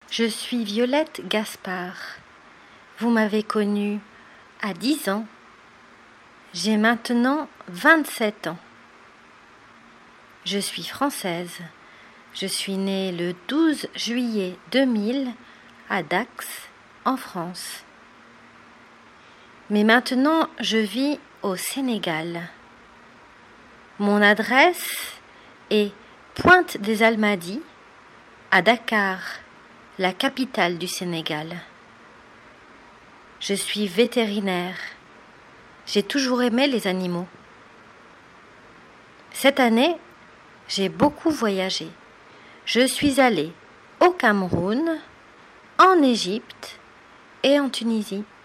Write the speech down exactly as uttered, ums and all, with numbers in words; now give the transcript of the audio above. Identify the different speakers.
Speaker 1: Je suis Violette Gaspard. Vous m'avez connue à dix ans. J'ai maintenant vingt-sept ans. Je suis française. Je suis née le douze juillet deux mille à Dax, en France. Mais maintenant, je vis au Sénégal. Mon adresse est Pointe des Almadies, à Dakar, la capitale du Sénégal. Je suis vétérinaire. J'ai toujours aimé les animaux. Cette année, j'ai beaucoup voyagé. Je suis allée au Cameroun, en Égypte et en Tunisie.